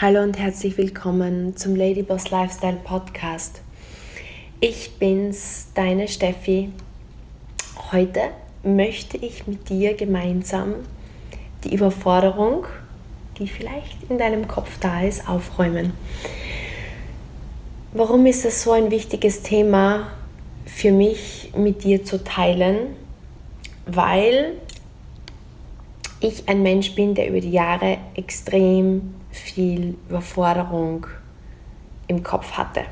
Hallo und herzlich willkommen zum Ladyboss Lifestyle Podcast. Ich bin's, deine Steffi. Heute möchte ich mit dir gemeinsam die Überforderung, die vielleicht in deinem Kopf da ist, aufräumen. Warum ist es so ein wichtiges Thema für mich mit dir zu teilen? Weil ich ein Mensch bin, der über die Jahre extrem viel Überforderung im Kopf hatte.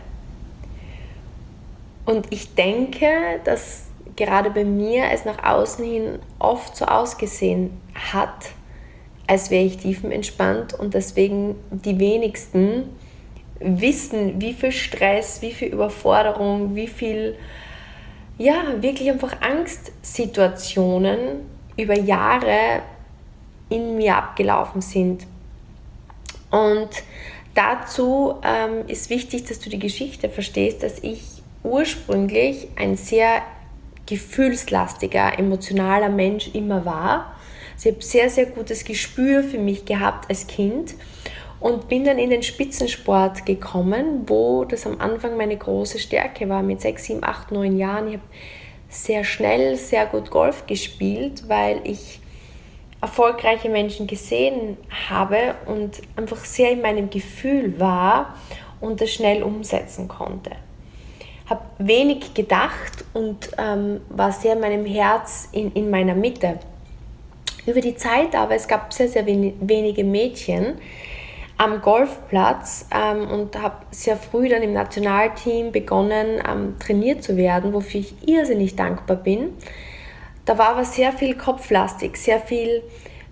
Und ich denke, dass gerade bei mir es nach außen hin oft so ausgesehen hat, als wäre ich tiefenentspannt und deswegen die wenigsten wissen, wie viel Stress, wie viel Überforderung, wie viel, wirklich einfach Angstsituationen über Jahre in mir abgelaufen sind. Und dazu ist wichtig, dass du die Geschichte verstehst, dass ich ursprünglich ein sehr gefühlslastiger, emotionaler Mensch immer war. Also ich habe sehr, sehr gutes Gespür für mich gehabt als Kind und bin dann in den Spitzensport gekommen, wo das am Anfang meine große Stärke war. Mit 6, 7, 8, 9 Jahren. Ich habe sehr schnell, sehr gut Golf gespielt, weil ich erfolgreiche Menschen gesehen habe und einfach sehr in meinem Gefühl war und das schnell umsetzen konnte. Habe wenig gedacht und war sehr in meinem Herz, in meiner Mitte. Über die Zeit aber, es gab sehr, sehr wenige Mädchen am Golfplatz und habe sehr früh dann im Nationalteam begonnen, trainiert zu werden, wofür ich irrsinnig dankbar bin. Da war aber sehr viel kopflastig, sehr viel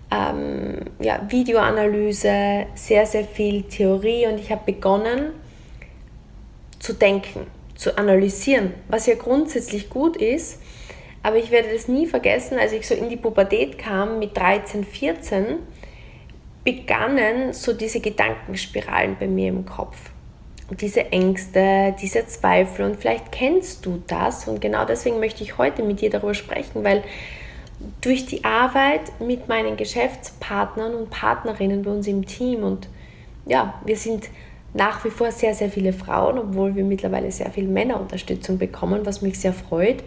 Videoanalyse, sehr, sehr viel Theorie und ich habe begonnen zu denken, zu analysieren, was ja grundsätzlich gut ist, aber ich werde das nie vergessen, als ich so in die Pubertät kam mit 13, 14, begannen so diese Gedankenspiralen bei mir im Kopf. Diese Ängste, diese Zweifel und vielleicht kennst du das und genau deswegen möchte ich heute mit dir darüber sprechen, weil durch die Arbeit mit meinen Geschäftspartnern und Partnerinnen bei uns im Team und wir sind nach wie vor sehr, sehr viele Frauen, obwohl wir mittlerweile sehr viel Männerunterstützung bekommen, was mich sehr freut,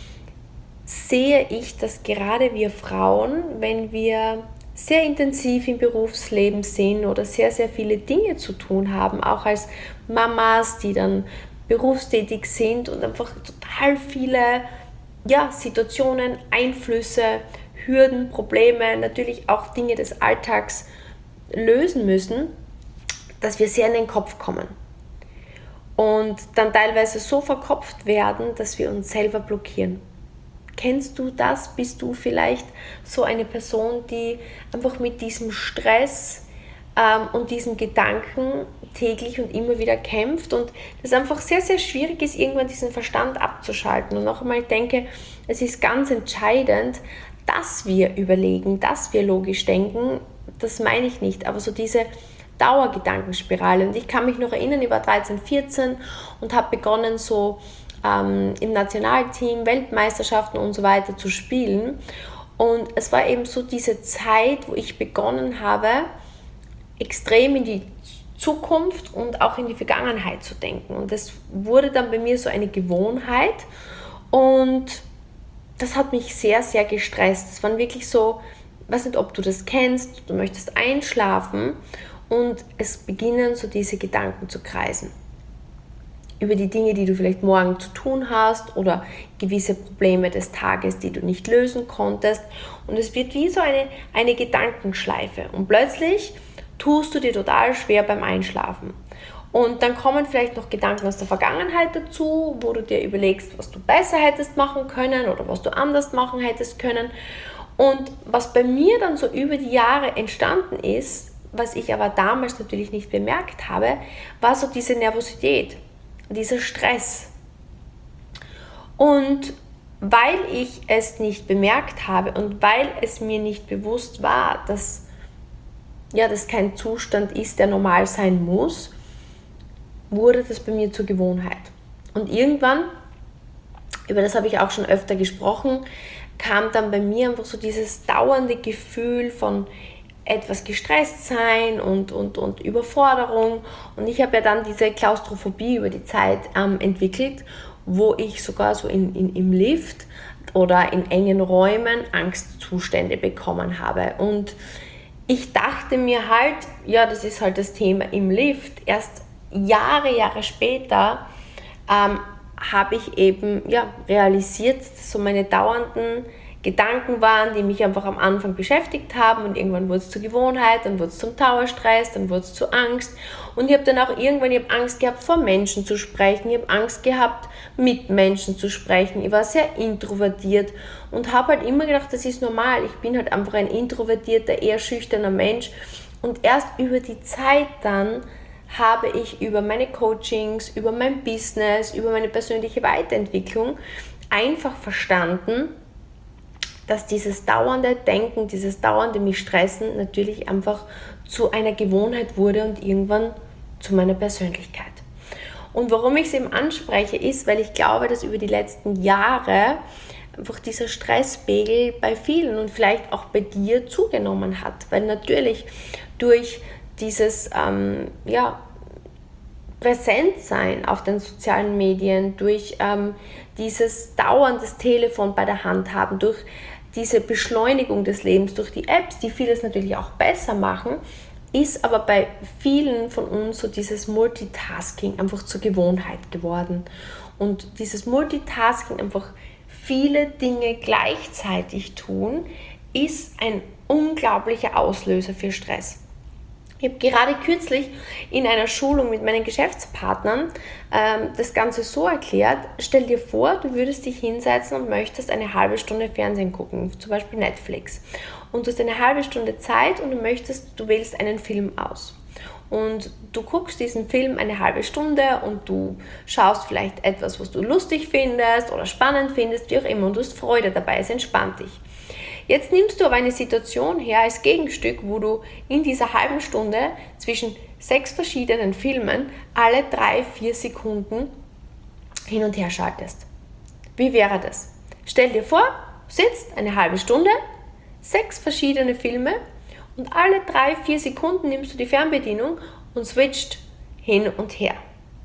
sehe ich, dass gerade wir Frauen, wenn wir sehr intensiv im Berufsleben sind oder sehr, sehr viele Dinge zu tun haben, auch als Mamas, die dann berufstätig sind und einfach total viele Situationen, Einflüsse, Hürden, Probleme, natürlich auch Dinge des Alltags lösen müssen, dass wir sehr in den Kopf kommen und dann teilweise so verkopft werden, dass wir uns selber blockieren. Kennst du das? Bist du vielleicht so eine Person, die einfach mit diesem Stress und diesen Gedanken täglich und immer wieder kämpft und das einfach sehr, sehr schwierig ist, irgendwann diesen Verstand abzuschalten. Und noch einmal, ich denke, es ist ganz entscheidend, dass wir überlegen, dass wir logisch denken, das meine ich nicht, aber so diese Dauergedankenspirale. Und ich kann mich noch erinnern, ich war 13, 14 und habe begonnen so im Nationalteam, Weltmeisterschaften und so weiter zu spielen. Und es war eben so diese Zeit, wo ich begonnen habe, extrem in die Zukunft und auch in die Vergangenheit zu denken. Und das wurde dann bei mir so eine Gewohnheit und das hat mich sehr, sehr gestresst. Es waren wirklich so, ich weiß nicht, ob du das kennst, du möchtest einschlafen und es beginnen so diese Gedanken zu kreisen. Über die Dinge, die du vielleicht morgen zu tun hast oder gewisse Probleme des Tages, die du nicht lösen konntest. Und es wird wie so eine Gedankenschleife. Und plötzlich tust du dir total schwer beim Einschlafen. Und dann kommen vielleicht noch Gedanken aus der Vergangenheit dazu, wo du dir überlegst, was du besser hättest machen können oder was du anders machen hättest können. Und was bei mir dann so über die Jahre entstanden ist, was ich aber damals natürlich nicht bemerkt habe, war so diese Nervosität, dieser Stress. Und weil ich es nicht bemerkt habe und weil es mir nicht bewusst war, dass das kein Zustand ist, der normal sein muss, wurde das bei mir zur Gewohnheit. Und irgendwann, über das habe ich auch schon öfter gesprochen, kam dann bei mir einfach so dieses dauernde Gefühl von etwas gestresst sein und Überforderung. Und ich habe ja dann diese Klaustrophobie über die Zeit entwickelt, wo ich sogar so im Lift oder in engen Räumen Angstzustände bekommen habe. Und ich dachte mir halt, ja, das ist halt das Thema im Lift. Erst Jahre später habe ich eben realisiert, dass so meine dauernden Gedanken waren, die mich einfach am Anfang beschäftigt haben, und irgendwann wurde es zur Gewohnheit, dann wurde es zum Dauerstress, dann wurde es zu Angst, und ich habe dann auch irgendwann Angst gehabt, vor Menschen zu sprechen, ich habe Angst gehabt, mit Menschen zu sprechen, ich war sehr introvertiert und habe halt immer gedacht, das ist normal, ich bin halt einfach ein introvertierter, eher schüchterner Mensch, und erst über die Zeit dann habe ich über meine Coachings, über mein Business, über meine persönliche Weiterentwicklung einfach verstanden, dass dieses dauernde Denken, dieses dauernde mich stressen natürlich einfach zu einer Gewohnheit wurde und irgendwann zu meiner Persönlichkeit. Und warum ich es eben anspreche, ist, weil ich glaube, dass über die letzten Jahre einfach dieser Stresspegel bei vielen und vielleicht auch bei dir zugenommen hat. Weil natürlich durch dieses Präsentsein auf den sozialen Medien, durch dieses dauerndes Telefon bei der Hand haben, durch diese Beschleunigung des Lebens, durch die Apps, die vieles natürlich auch besser machen, ist aber bei vielen von uns so dieses Multitasking einfach zur Gewohnheit geworden. Und dieses Multitasking, einfach viele Dinge gleichzeitig tun, ist ein unglaublicher Auslöser für Stress. Ich habe gerade kürzlich in einer Schulung mit meinen Geschäftspartnern das Ganze so erklärt: Stell dir vor, du würdest dich hinsetzen und möchtest eine halbe Stunde Fernsehen gucken, zum Beispiel Netflix. Und du hast eine halbe Stunde Zeit und du wählst einen Film aus. Und du guckst diesen Film eine halbe Stunde und du schaust vielleicht etwas, was du lustig findest oder spannend findest, wie auch immer, und du hast Freude dabei, es entspannt dich. Jetzt nimmst du aber eine Situation her als Gegenstück, wo du in dieser halben Stunde zwischen 6 verschiedenen Filmen alle 3-4 Sekunden hin und her schaltest. Wie wäre das? Stell dir vor, du sitzt eine halbe Stunde, 6 verschiedene Filme, und alle 3-4 Sekunden nimmst du die Fernbedienung und switcht hin und her.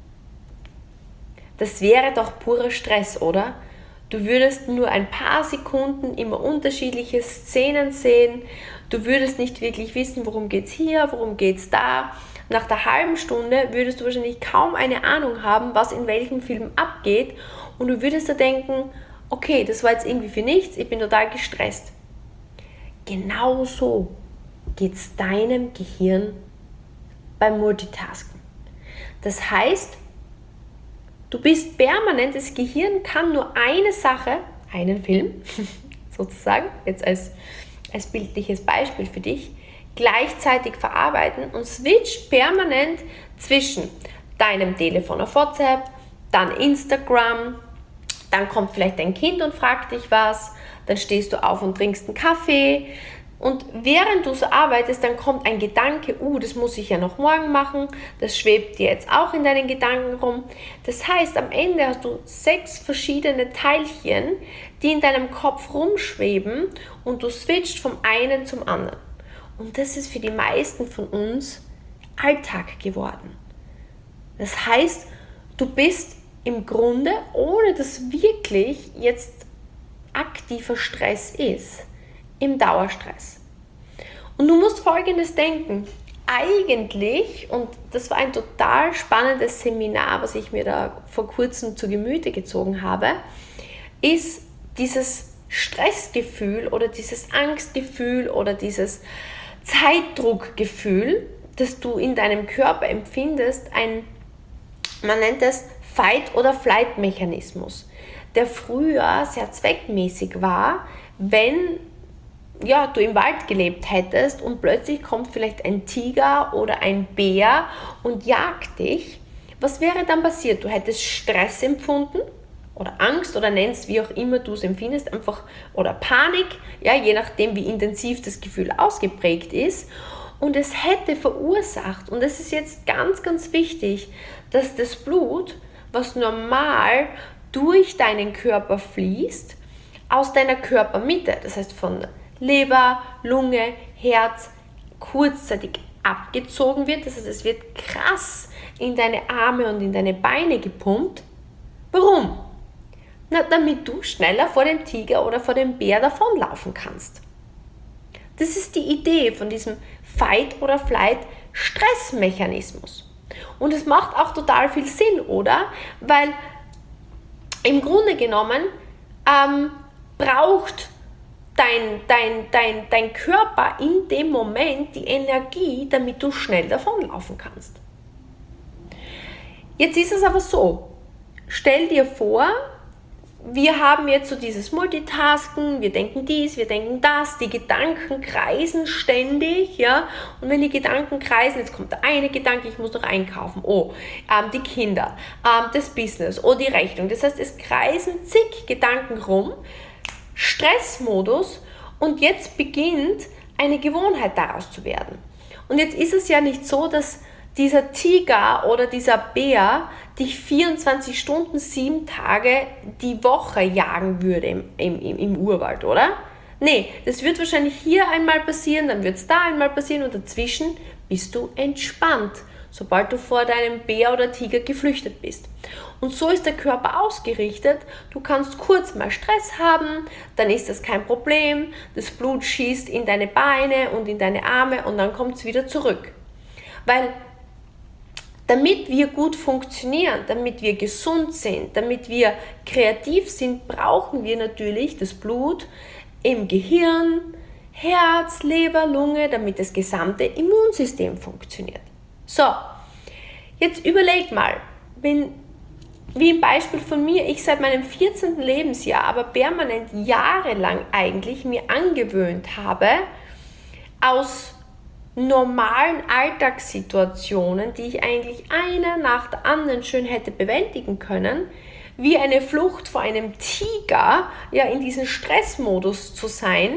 Das wäre doch purer Stress, oder? Du würdest nur ein paar Sekunden immer unterschiedliche Szenen sehen. Du würdest nicht wirklich wissen, worum geht es hier, worum geht es da. Nach der halben Stunde würdest du wahrscheinlich kaum eine Ahnung haben, was in welchem Film abgeht. Und du würdest da denken, okay, das war jetzt irgendwie für nichts, ich bin total gestresst. Genauso geht es deinem Gehirn beim Multitasken. Das heißt, du bist permanent, das Gehirn kann nur eine Sache, einen Film sozusagen, jetzt als bildliches Beispiel für dich, gleichzeitig verarbeiten und switcht permanent zwischen deinem Telefon auf WhatsApp, dann Instagram, dann kommt vielleicht dein Kind und fragt dich was, dann stehst du auf und trinkst einen Kaffee. Und während du so arbeitest, dann kommt ein Gedanke, das muss ich ja noch morgen machen, das schwebt dir jetzt auch in deinen Gedanken rum. Das heißt, am Ende hast du 6 verschiedene Teilchen, die in deinem Kopf rumschweben, und du switcht vom einen zum anderen. Und das ist für die meisten von uns Alltag geworden. Das heißt, du bist im Grunde, ohne dass wirklich jetzt aktiver Stress ist, im Dauerstress. Und du musst Folgendes denken: Eigentlich, und das war ein total spannendes Seminar, was ich mir da vor kurzem zu Gemüte gezogen habe, ist dieses Stressgefühl oder dieses Angstgefühl oder dieses Zeitdruckgefühl, das du in deinem Körper empfindest, man nennt es Fight- oder Flight-Mechanismus, der früher sehr zweckmäßig war, wenn du im Wald gelebt hättest und plötzlich kommt vielleicht ein Tiger oder ein Bär und jagt dich. Was wäre dann passiert? Du hättest Stress empfunden oder Angst oder nennst, wie auch immer du es empfindest, einfach, oder Panik, je nachdem, wie intensiv das Gefühl ausgeprägt ist. Und es hätte verursacht, und das ist jetzt ganz, ganz wichtig, dass das Blut, was normal durch deinen Körper fließt, aus deiner Körpermitte, das heißt von Leber, Lunge, Herz, kurzzeitig abgezogen wird, das heißt, es wird krass in deine Arme und in deine Beine gepumpt. Warum? Na, damit du schneller vor dem Tiger oder vor dem Bär davonlaufen kannst. Das ist die Idee von diesem Fight-or-Flight-Stressmechanismus. Und es macht auch total viel Sinn, oder? Weil im Grunde genommen braucht dein Körper in dem Moment die Energie, damit du schnell davonlaufen kannst. Jetzt ist es aber so, stell dir vor, wir haben jetzt so dieses Multitasken, wir denken dies, wir denken das, die Gedanken kreisen ständig, ja, und wenn die Gedanken kreisen, jetzt kommt der eine Gedanke, ich muss noch einkaufen, die Kinder, das Business, die Rechnung, das heißt, es kreisen zig Gedanken rum, Stressmodus, und jetzt beginnt eine Gewohnheit daraus zu werden. Und jetzt ist es ja nicht so, dass dieser Tiger oder dieser Bär dich 24 Stunden, 7 Tage die Woche jagen würde im Urwald, oder? Nee, das wird wahrscheinlich hier einmal passieren, dann wird es da einmal passieren und dazwischen bist du entspannt, sobald du vor deinem Bär oder Tiger geflüchtet bist. Und so ist der Körper ausgerichtet. Du kannst kurz mal Stress haben, dann ist das kein Problem, das Blut schießt in deine Beine und in deine Arme und dann kommt es wieder zurück. Weil damit wir gut funktionieren, damit wir gesund sind, damit wir kreativ sind, brauchen wir natürlich das Blut im Gehirn, Herz, Leber, Lunge, damit das gesamte Immunsystem funktioniert. So, jetzt überleg mal, wie im Beispiel von mir, ich seit meinem 14. Lebensjahr, aber permanent jahrelang eigentlich mir angewöhnt habe, aus normalen Alltagssituationen, die ich eigentlich eine nach der anderen schön hätte bewältigen können, wie eine Flucht vor einem Tiger, ja, in diesem Stressmodus zu sein.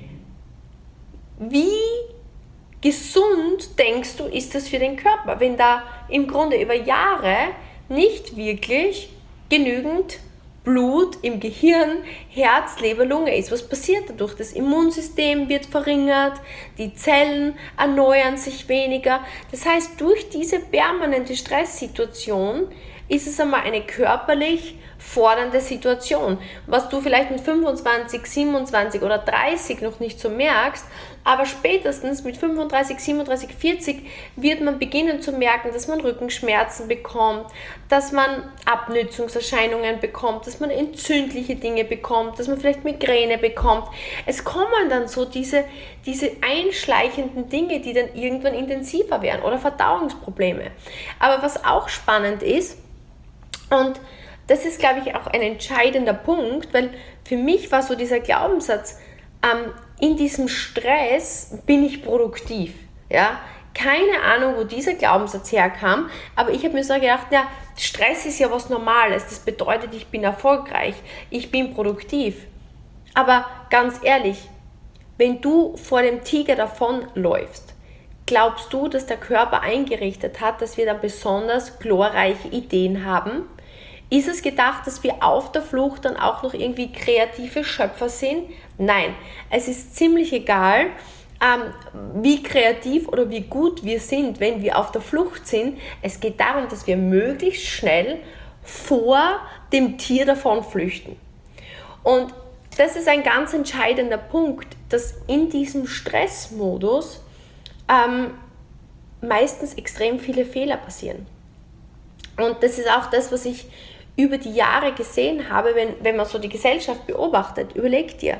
Wie gesund denkst du, ist das für den Körper, wenn da im Grunde über Jahre nicht wirklich genügend Blut im Gehirn, Herz, Leber, Lunge ist? Was passiert dadurch? Das Immunsystem wird verringert, die Zellen erneuern sich weniger. Das heißt, durch diese permanente Stresssituation ist es einmal eine körperlich fordernde Situation, was du vielleicht mit 25, 27 oder 30 noch nicht so merkst, aber spätestens mit 35, 37, 40 wird man beginnen zu merken, dass man Rückenschmerzen bekommt, dass man Abnützungserscheinungen bekommt, dass man entzündliche Dinge bekommt, dass man vielleicht Migräne bekommt. Es kommen dann so diese einschleichenden Dinge, die dann irgendwann intensiver werden, oder Verdauungsprobleme. Aber was auch spannend ist, und das ist, glaube ich, auch ein entscheidender Punkt, weil für mich war so dieser Glaubenssatz, in diesem Stress bin ich produktiv. Ja? Keine Ahnung, wo dieser Glaubenssatz herkam, aber ich habe mir so gedacht, ja, Stress ist ja was Normales, das bedeutet, ich bin erfolgreich, ich bin produktiv. Aber ganz ehrlich, wenn du vor dem Tiger davonläufst, glaubst du, dass der Körper eingerichtet hat, dass wir dann besonders glorreiche Ideen haben? Ist es gedacht, dass wir auf der Flucht dann auch noch irgendwie kreative Schöpfer sind? Nein, es ist ziemlich egal, wie kreativ oder wie gut wir sind, wenn wir auf der Flucht sind. Es geht darum, dass wir möglichst schnell vor dem Tier davon flüchten. Und das ist ein ganz entscheidender Punkt, dass in diesem Stressmodus meistens extrem viele Fehler passieren. Und das ist auch das, was ich über die Jahre gesehen habe, wenn man so die Gesellschaft beobachtet. Überleg dir,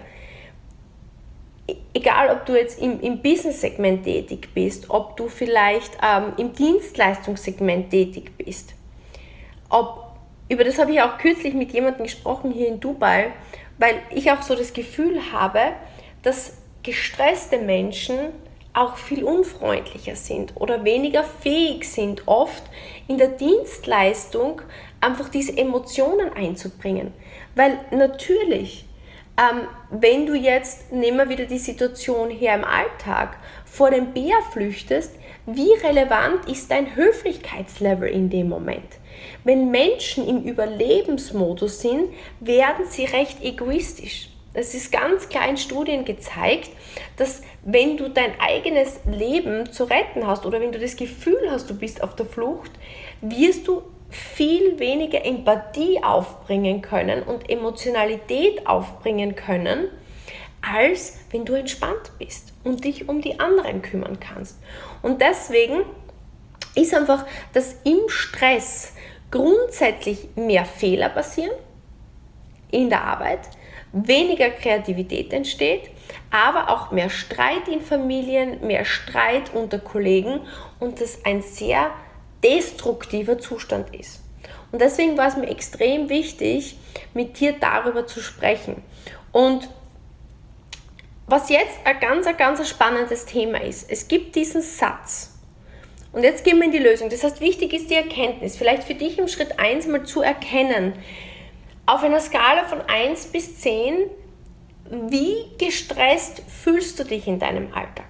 egal ob du jetzt im Business-Segment tätig bist, ob du vielleicht im Dienstleistungssegment tätig bist, über das habe ich auch kürzlich mit jemandem gesprochen hier in Dubai, weil ich auch so das Gefühl habe, dass gestresste Menschen auch viel unfreundlicher sind oder weniger fähig sind, oft in der Dienstleistung einfach diese Emotionen einzubringen. Weil natürlich, wenn du jetzt, nehmen wir wieder die Situation her im Alltag, vor dem Bär flüchtest, wie relevant ist dein Höflichkeitslevel in dem Moment? Wenn Menschen im Überlebensmodus sind, werden sie recht egoistisch. Es ist ganz klar in Studien gezeigt, dass wenn du dein eigenes Leben zu retten hast oder wenn du das Gefühl hast, du bist auf der Flucht, wirst du viel weniger Empathie aufbringen können und Emotionalität aufbringen können, als wenn du entspannt bist und dich um die anderen kümmern kannst. Und deswegen ist einfach, dass im Stress grundsätzlich mehr Fehler passieren in der Arbeit, weniger Kreativität entsteht, aber auch mehr Streit in Familien, mehr Streit unter Kollegen und das ein sehr destruktiver Zustand ist. Und deswegen war es mir extrem wichtig, mit dir darüber zu sprechen. Und was jetzt ein ganz spannendes Thema ist, es gibt diesen Satz. Und jetzt gehen wir in die Lösung. Das heißt, wichtig ist die Erkenntnis, vielleicht für dich im Schritt 1 mal zu erkennen, auf einer Skala von 1 bis 10, wie gestresst fühlst du dich in deinem Alltag?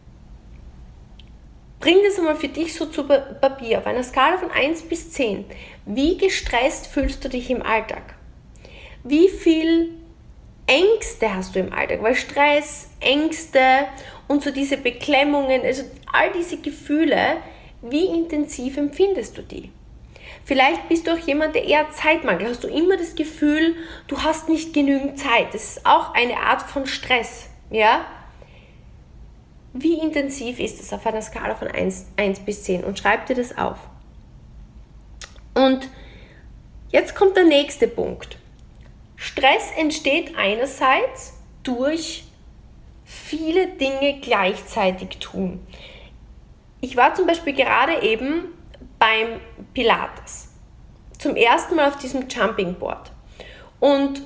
Bring das einmal für dich so zu Papier. Auf einer Skala von 1 bis 10, wie gestresst fühlst du dich im Alltag? Wie viel Ängste hast du im Alltag? Weil Stress, Ängste und so diese Beklemmungen, also all diese Gefühle, wie intensiv empfindest du die? Vielleicht bist du auch jemand, der eher Zeitmangel hat. Hast du immer das Gefühl, du hast nicht genügend Zeit. Das ist auch eine Art von Stress. Ja? Wie intensiv ist es auf einer Skala von 1 bis 10? Und schreib dir das auf. Und jetzt kommt der nächste Punkt. Stress entsteht einerseits durch viele Dinge gleichzeitig tun. Ich war zum Beispiel gerade eben beim Pilates. Zum ersten Mal auf diesem Jumping Board. Und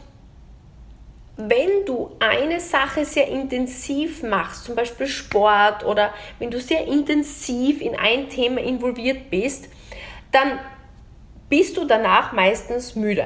wenn du eine Sache sehr intensiv machst, zum Beispiel Sport oder wenn du sehr intensiv in ein Thema involviert bist, dann bist du danach meistens müde.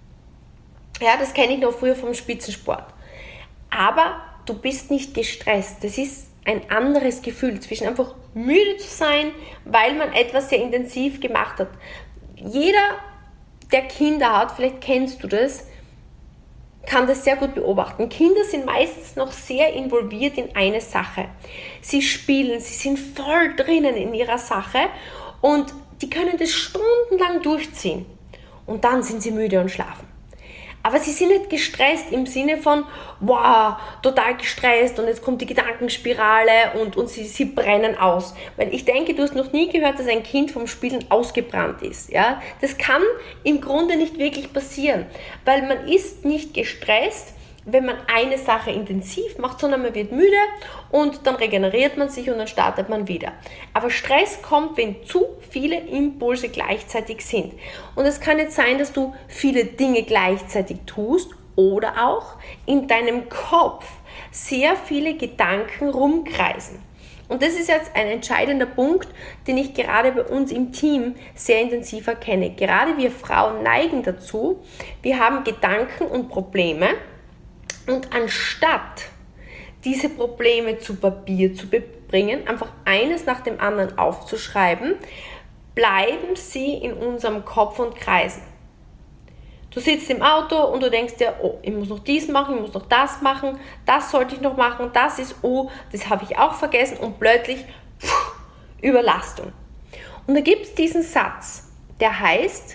Ja, das kenne ich noch früher vom Spitzensport. Aber du bist nicht gestresst. Das ist ein anderes Gefühl, zwischen einfach müde zu sein, weil man etwas sehr intensiv gemacht hat. Jeder, der Kinder hat, vielleicht kennst du das, kann das sehr gut beobachten. Kinder sind meistens noch sehr involviert in eine Sache. Sie spielen, sie sind voll drinnen in ihrer Sache und die können das stundenlang durchziehen. Und dann sind sie müde und schlafen. Aber sie sind nicht gestresst im Sinne von, wow, total gestresst und jetzt kommt die Gedankenspirale und sie brennen aus. Weil ich denke, du hast noch nie gehört, dass ein Kind vom Spielen ausgebrannt ist. Ja? Das kann im Grunde nicht wirklich passieren, weil man ist nicht gestresst, wenn man eine Sache intensiv macht, sondern man wird müde und dann regeneriert man sich und dann startet man wieder. Aber Stress kommt, wenn zu viele Impulse gleichzeitig sind. Und es kann jetzt sein, dass du viele Dinge gleichzeitig tust oder auch in deinem Kopf sehr viele Gedanken rumkreisen. Und das ist jetzt ein entscheidender Punkt, den ich gerade bei uns im Team sehr intensiv erkenne. Gerade wir Frauen neigen dazu, wir haben Gedanken und Probleme, und anstatt diese Probleme zu Papier zu bringen, einfach eines nach dem anderen aufzuschreiben, bleiben sie in unserem Kopf und kreisen. Du sitzt im Auto und du denkst dir, oh, ich muss noch dies machen, ich muss noch das machen, das sollte ich noch machen, das ist, oh, das habe ich auch vergessen und plötzlich Überlastung. Und da gibt es diesen Satz, der heißt,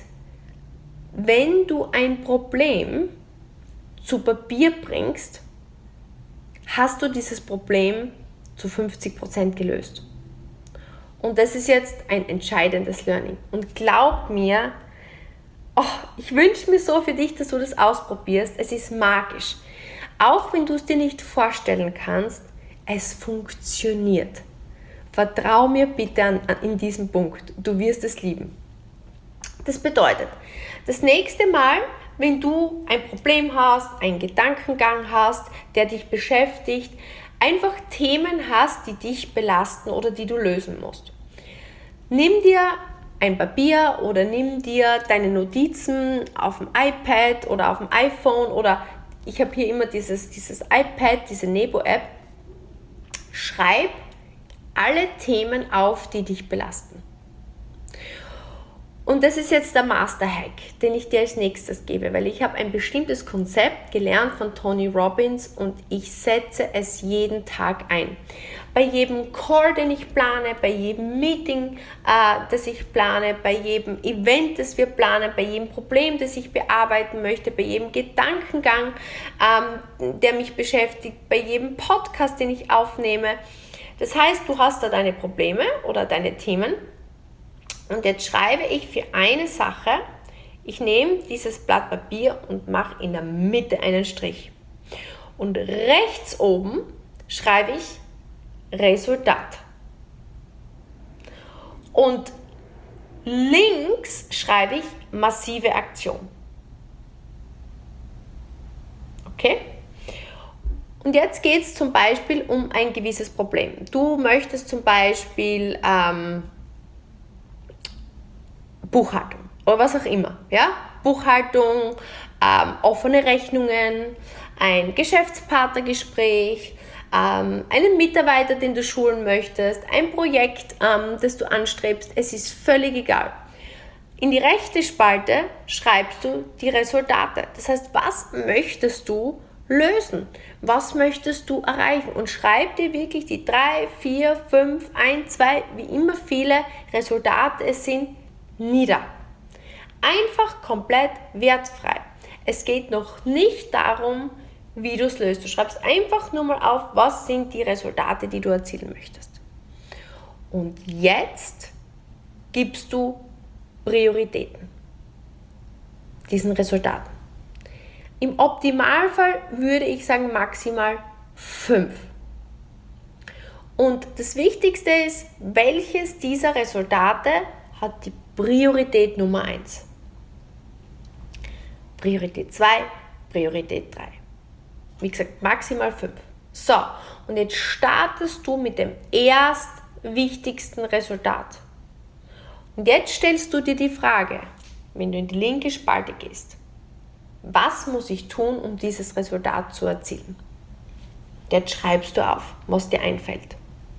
wenn du ein Problem zu Papier bringst, hast du dieses Problem zu 50% gelöst. Und das ist jetzt ein entscheidendes Learning. Und glaub mir, ich wünsche mir so für dich, dass du das ausprobierst. Es ist magisch. Auch wenn du es dir nicht vorstellen kannst, es funktioniert. Vertrau mir bitte in diesem Punkt. Du wirst es lieben. Das bedeutet, das nächste Mal, wenn du ein Problem hast, einen Gedankengang hast, der dich beschäftigt, einfach Themen hast, die dich belasten oder die du lösen musst. Nimm dir ein Papier oder nimm dir deine Notizen auf dem iPad oder auf dem iPhone oder ich habe hier immer dieses iPad, diese Nebo-App. Schreib alle Themen auf, die dich belasten. Und das ist jetzt der Master-Hack, den ich dir als nächstes gebe, weil ich habe ein bestimmtes Konzept gelernt von Tony Robbins und ich setze es jeden Tag ein. Bei jedem Call, den ich plane, bei jedem Meeting, das ich plane, bei jedem Event, das wir planen, bei jedem Problem, das ich bearbeiten möchte, bei jedem Gedankengang, der mich beschäftigt, bei jedem Podcast, den ich aufnehme. Das heißt, du hast da deine Probleme oder deine Themen. Und jetzt schreibe ich für eine Sache, ich nehme dieses Blatt Papier und mache in der Mitte einen Strich. Und rechts oben schreibe ich Resultat. Und links schreibe ich massive Aktion. Okay? Und jetzt geht es zum Beispiel um ein gewisses Problem. Du möchtest zum Beispiel Buchhaltung oder was auch immer. Ja? Buchhaltung, offene Rechnungen, ein Geschäftspartnergespräch, einen Mitarbeiter, den du schulen möchtest, ein Projekt, das du anstrebst. Es ist völlig egal. In die rechte Spalte schreibst du die Resultate. Das heißt, was möchtest du lösen? Was möchtest du erreichen? Und schreib dir wirklich die 3, 4, 5, 1, 2, wie immer viele Resultate es sind, nieder. Einfach komplett wertfrei. Es geht noch nicht darum, wie du es löst. Du schreibst einfach nur mal auf, was sind die Resultate, die du erzielen möchtest. Und jetzt gibst du Prioritäten diesen Resultaten. Im Optimalfall würde ich sagen maximal 5. Und das Wichtigste ist, welches dieser Resultate hat die Priorität Nummer 1. Priorität 2, Priorität 3. Wie gesagt, maximal 5. So, und jetzt startest du mit dem erstwichtigsten Resultat. Und jetzt stellst du dir die Frage, wenn du in die linke Spalte gehst, was muss ich tun, um dieses Resultat zu erzielen? Jetzt schreibst du auf, was dir einfällt.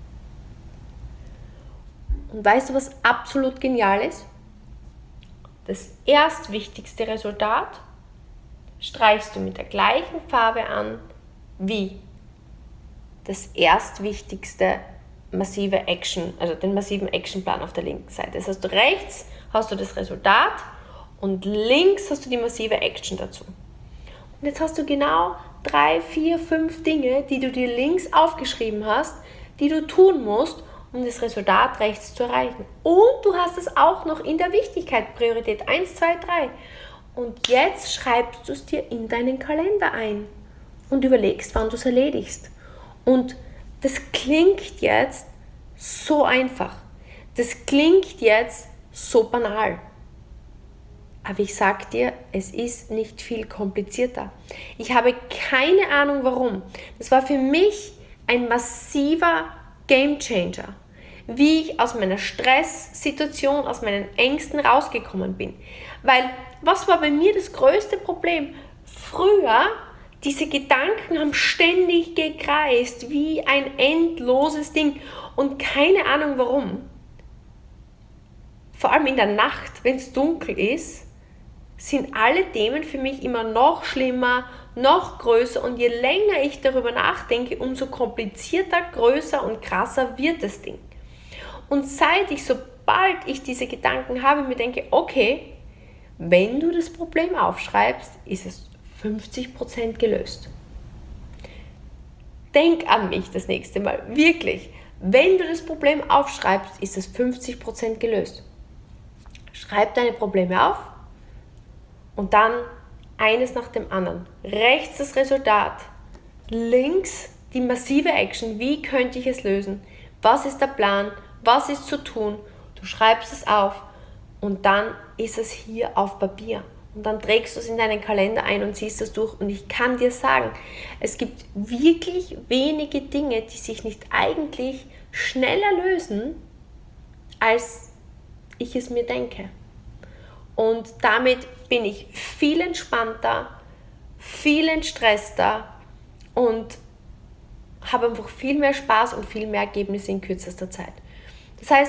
Und weißt du, was absolut genial ist? Das erstwichtigste Resultat streichst du mit der gleichen Farbe an wie das erstwichtigste massive Action, also den massiven Actionplan auf der linken Seite. Das heißt, rechts hast du das Resultat und links hast du die massive Action dazu. Und jetzt hast du genau 3, 4, 5 Dinge, die du dir links aufgeschrieben hast, die du tun musst, um das Resultat rechts zu erreichen. Und du hast es auch noch in der Wichtigkeit, Priorität 1, 2, 3. Und jetzt schreibst du es dir in deinen Kalender ein und überlegst, wann du es erledigst. Und das klingt jetzt so einfach. Das klingt jetzt so banal. Aber ich sag dir, es ist nicht viel komplizierter. Ich habe keine Ahnung warum. Das war für mich ein massiver Gamechanger, wie ich aus meiner Stresssituation, aus meinen Ängsten rausgekommen bin. Weil, was war bei mir das größte Problem? Früher, diese Gedanken haben ständig gekreist, wie ein endloses Ding und keine Ahnung warum. Vor allem in der Nacht, wenn es dunkel ist, sind alle Themen für mich immer noch schlimmer, noch größer und je länger ich darüber nachdenke, umso komplizierter, größer und krasser wird das Ding. Und sobald ich diese Gedanken habe, mir denke, okay, wenn du das Problem aufschreibst, ist es 50% gelöst. Denk an mich das nächste Mal, wirklich. Wenn du das Problem aufschreibst, ist es 50% gelöst. Schreib deine Probleme auf und dann eines nach dem anderen. Rechts das Resultat, links die massive Action, wie könnte ich es lösen, was ist der Plan, was ist zu tun, du schreibst es auf und dann ist es hier auf Papier und dann trägst du es in deinen Kalender ein und ziehst es durch und ich kann dir sagen, es gibt wirklich wenige Dinge, die sich nicht eigentlich schneller lösen, als ich es mir denke. Und damit bin ich viel entspannter, viel entstresster und habe einfach viel mehr Spaß und viel mehr Ergebnisse in kürzester Zeit. Das heißt,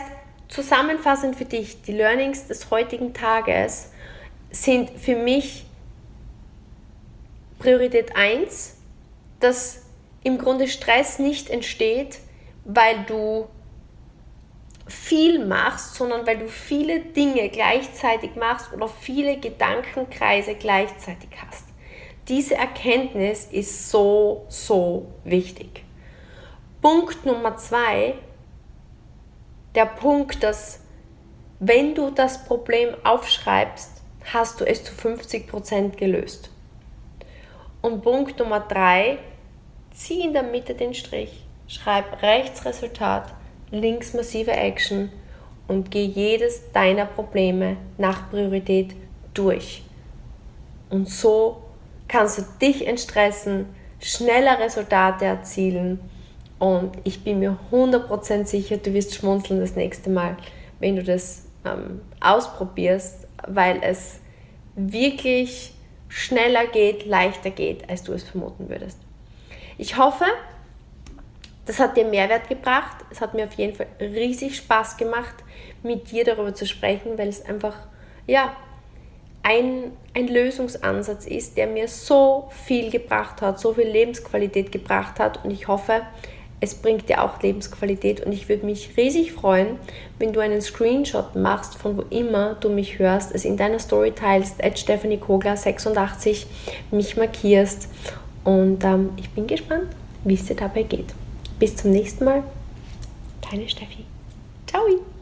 zusammenfassend für dich, die Learnings des heutigen Tages sind für mich Priorität 1, dass im Grunde Stress nicht entsteht, weil du viel machst, sondern weil du viele Dinge gleichzeitig machst oder viele Gedankenkreise gleichzeitig hast. Diese Erkenntnis ist so, so wichtig. Punkt Nummer 2, der Punkt, dass wenn du das Problem aufschreibst, hast du es zu 50% gelöst. Und Punkt Nummer 3, zieh in der Mitte den Strich, schreib rechts Resultat, links massive Action und geh jedes deiner Probleme nach Priorität durch. Und so kannst du dich entstressen, schneller Resultate erzielen und ich bin mir 100% sicher, du wirst schmunzeln das nächste Mal, wenn du das ausprobierst, weil es wirklich schneller geht, leichter geht, als du es vermuten würdest. Ich hoffe, das hat dir Mehrwert gebracht. Es hat mir auf jeden Fall riesig Spaß gemacht, mit dir darüber zu sprechen, weil es einfach ein Lösungsansatz ist, der mir so viel gebracht hat, so viel Lebensqualität gebracht hat und ich hoffe, es bringt dir auch Lebensqualität und ich würde mich riesig freuen, wenn du einen Screenshot machst, von wo immer du mich hörst, es in deiner Story teilst, @stephaniekogler86, mich markierst und ich bin gespannt, wie es dir dabei geht. Bis zum nächsten Mal, deine Steffi. Ciao!